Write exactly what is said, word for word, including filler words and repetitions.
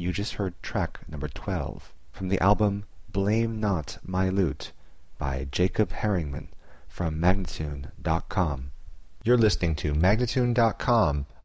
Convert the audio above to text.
you just heard track number twelve from the album Blame Not My Lute by Jacob Herringman from Magnatune dot com. You're listening to Magnatune dot com,